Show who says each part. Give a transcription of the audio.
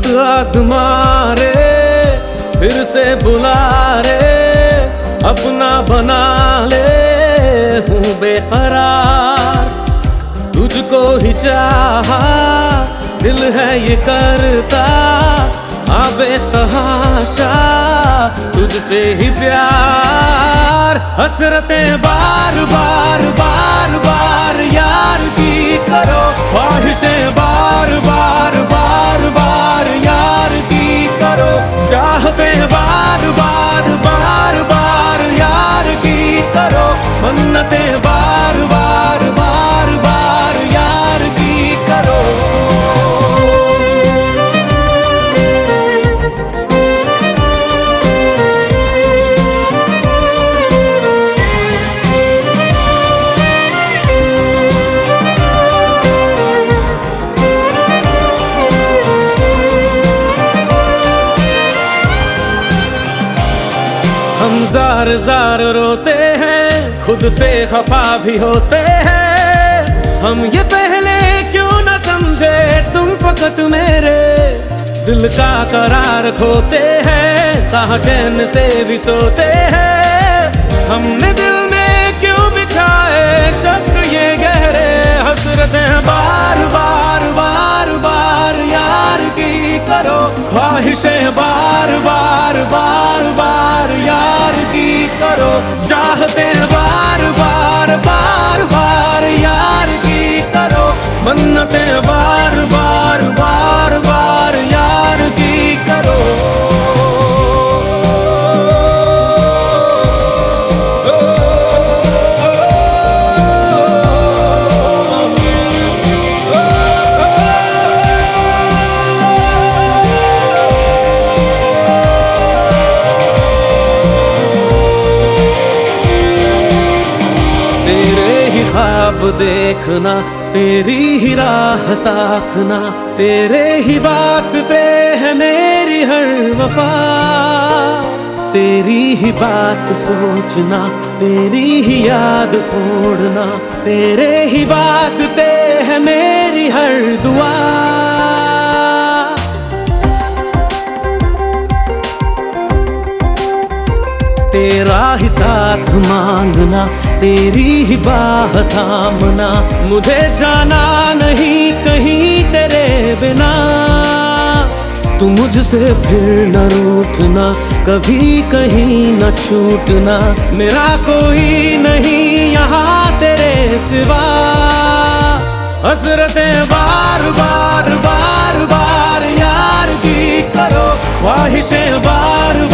Speaker 1: वक्त आजमा रे, फिर से बुला रे, अपना बना ले, हूँ बेकरार, तुझको ही चाहा, दिल है ये करता, आबे तहाशा, तुझसे ही प्यार, हसरतें बार बार बार बार यार की करो, ख्वाहिशें बार बार बार बार यार की करो, चाहतें बार बार बार बार यार की करो, मन्नतें बार बार बार बार यार की करो। हम जार जार रोते हैं, खुद से खफा भी होते हैं, हम ये पहले क्यों न समझे तुम फकत मेरे दिल का करार खोते हैं, कहाँ चैन से भी सोते हैं, हमने दिल में क्यों बिछाए शक ये गहरे, हसरतें बार बार बार बार यार की करो, ख्वाहिशें बार बार बार बार यार की करो, चाहते बार बार बार बार यार की करो, मन्नतें बार बार बार बार यार की करो। ख्वाब देखना, तेरी ही राह ताकना, तेरे ही वास्ते है मेरी हर वफा, तेरी ही बात सोचना, तेरी ही याद ओढ़ना, तेरे ही वास्ते है मेरी हर दुआ, तेरा ही साथ मांगना, तेरी ही बाह थामना, मुझे जाना नहीं कहीं तेरे बिना, तू मुझसे फिर न रूठना, कभी कहीं न छूटना, मेरा कोई नहीं यहाँ तेरे सिवा, हसरतें बार बार बार बार यार की करो, ख्वाहिशें बार